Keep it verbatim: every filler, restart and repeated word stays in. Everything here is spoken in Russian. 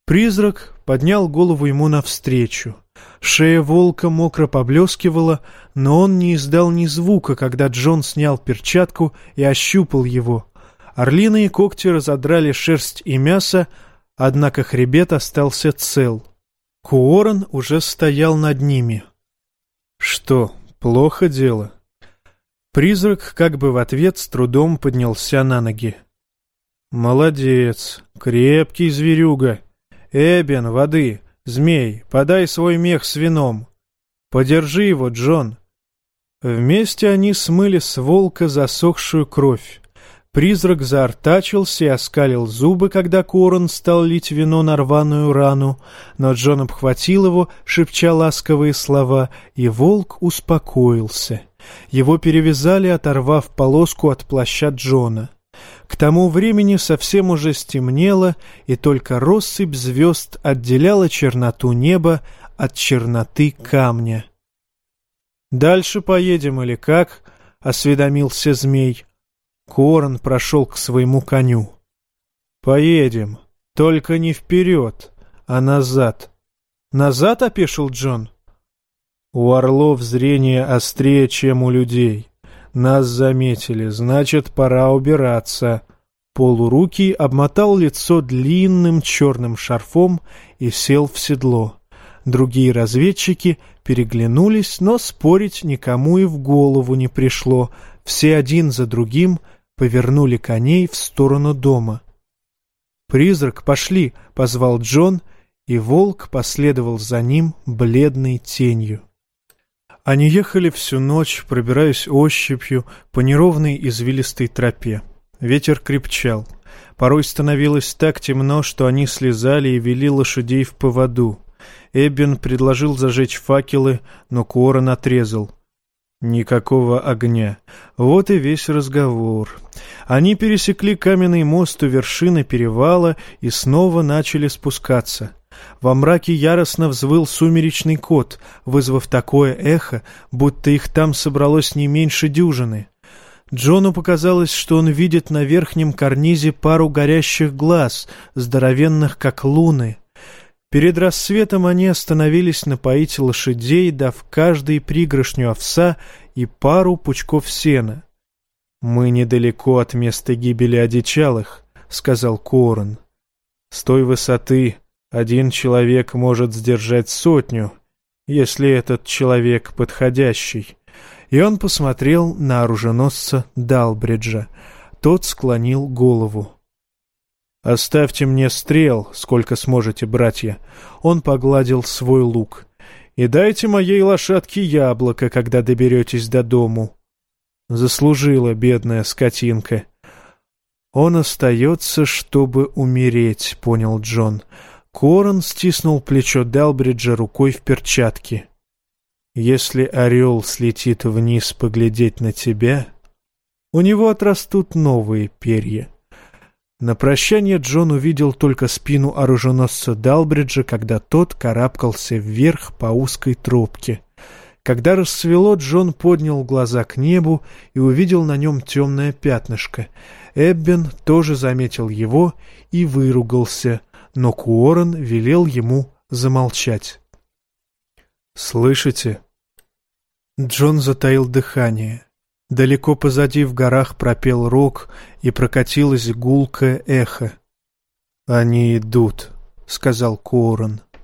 Призрак поднял голову ему навстречу. Шея волка мокро поблескивала, но он не издал ни звука, когда Джон снял перчатку и ощупал его. Орлиные когти разодрали шерсть и мясо, однако хребет остался цел. Куоран уже стоял над ними. «Что, плохо дело?» Призрак как бы в ответ с трудом поднялся на ноги. «Молодец, крепкий зверюга. Эбен, воды, змей, подай свой мех с вином. Подержи его, Джон». Вместе они смыли с волка засохшую кровь. Призрак заортачился и оскалил зубы, когда Куоран стал лить вино на рваную рану, но Джон обхватил его, шепча ласковые слова, и волк успокоился. Его перевязали, оторвав полоску от плаща Джона. К тому времени совсем уже стемнело, и только россыпь звезд отделяла черноту неба от черноты камня. «Дальше поедем или как?» — осведомился змей. Куоран прошел к своему коню. «Поедем, только не вперед, а назад». «Назад?» — опешил Джон. «У орлов зрение острее, чем у людей. Нас заметили, значит, пора убираться». Полурукий обмотал лицо длинным черным шарфом и сел в седло. Другие разведчики переглянулись, но спорить никому и в голову не пришло. Все один за другим повернули коней в сторону дома. «Призрак, пошли!» — позвал Джон, и волк последовал за ним бледной тенью. Они ехали всю ночь, пробираясь ощупью по неровной извилистой тропе. Ветер крепчал. Порой становилось так темно, что они слезали и вели лошадей в поводу. Эббен предложил зажечь факелы, но Куоран отрезал. Никакого огня. Вот и весь разговор. Они пересекли каменный мост у вершины перевала и снова начали спускаться. Во мраке яростно взвыл сумеречный кот, вызвав такое эхо, будто их там собралось не меньше дюжины. Джону показалось, что он видит на верхнем карнизе пару горящих глаз, здоровенных как луны. Перед рассветом они остановились напоить лошадей, дав каждой пригоршню овса и пару пучков сена. «Мы недалеко от места гибели одичалых», — сказал Куоран. «С той высоты один человек может сдержать сотню, если этот человек подходящий». И он посмотрел на оруженосца Далбриджа. Тот склонил голову. «Оставьте мне стрел, сколько сможете, братья». Он погладил свой лук. «И дайте моей лошадке яблоко, когда доберетесь до дому». Заслужила бедная скотинка. «Он остается, чтобы умереть», — понял Джон. Куоран стиснул плечо Далбриджа рукой в перчатке. «Если орел слетит вниз поглядеть на тебя, у него отрастут новые перья». На прощание Джон увидел только спину оруженосца Далбриджа, когда тот карабкался вверх по узкой тропке. Когда рассвело, Джон поднял глаза к небу и увидел на нем темное пятнышко. Эббен тоже заметил его и выругался, но Куоран велел ему замолчать. «Слышите?» Джон затаил дыхание. Далеко позади в горах пропел рог, и прокатилось гулкое эхо. «Они идут», — сказал Куоран.